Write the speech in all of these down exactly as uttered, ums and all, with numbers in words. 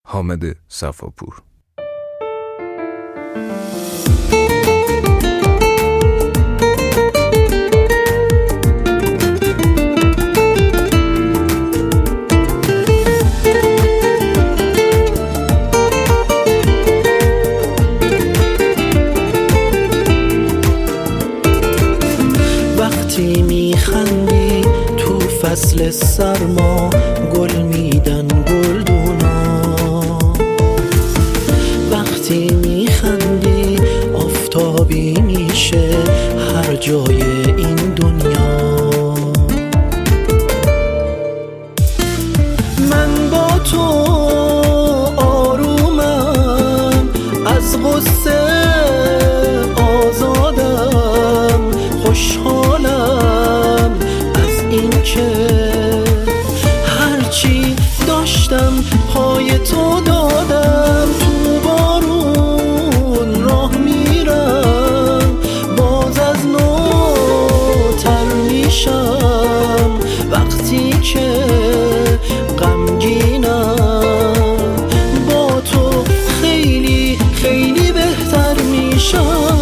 حامد صفاپور. وقتی میخندی تو فصل سرما گل میدن گلدونا، وقتی میخندی آفتابی میشه هر جای این دنیا. من با تو آرومم، از غصه آزادم، خوشحالم از این که هرچی داشتم پای تو دادم. تو بارون راه میرم باز از نو تر میشم، وقتی که غمگینم با تو خیلی خیلی بهتر میشم.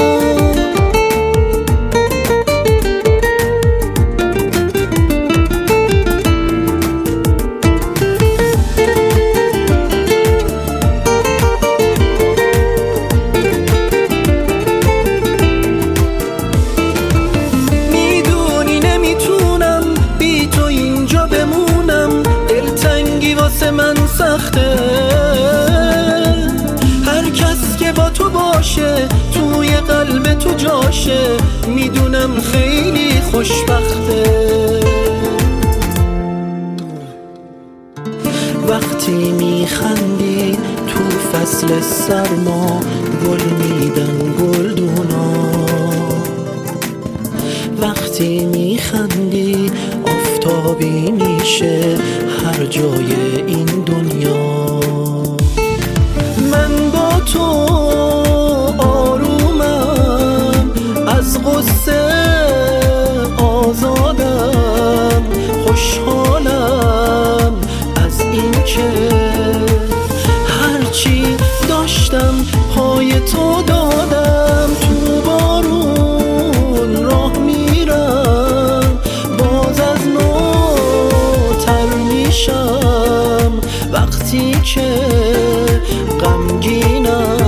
من سخته هر کس که با تو باشه توی قلب تو جاشه، میدونم خیلی خوشبخته. وقتی میخندی تو فصل سرما گل میدن گلدونا، وقتی میخندی آفتابی میشه هر جای این دنیا. من با تو آرومم، از غصه آزادم، خوشحالم از این که هرچی داشتم پای تو دادم. تو بارون راه میرم باز از نو تر میشم، وقتی که غمگینم